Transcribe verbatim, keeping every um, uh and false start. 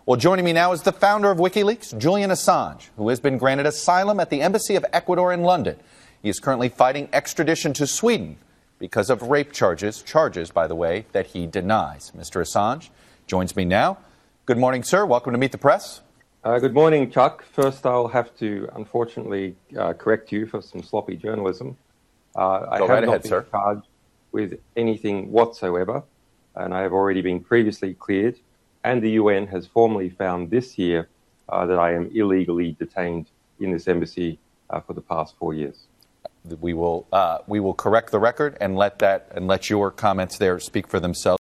Well, joining me now is the founder of WikiLeaks, Julian Assange, who has been granted asylum at the Embassy of Ecuador in London. He is currently fighting extradition to Sweden because of rape charges, charges, by the way, that he denies. Mister Assange joins me now. Good morning, sir. Welcome to Meet the Press. Uh, good morning, Chuck. First, I'll have to, unfortunately, uh, correct you for some sloppy journalism. Uh, I Go have right not ahead, been sir. charged with anything whatsoever, and I have already been previously cleared, and the U N has formally found this year uh, that I am illegally detained in this embassy uh, for the past four years. We will uh, we will correct the record and let that and let your comments there speak for themselves.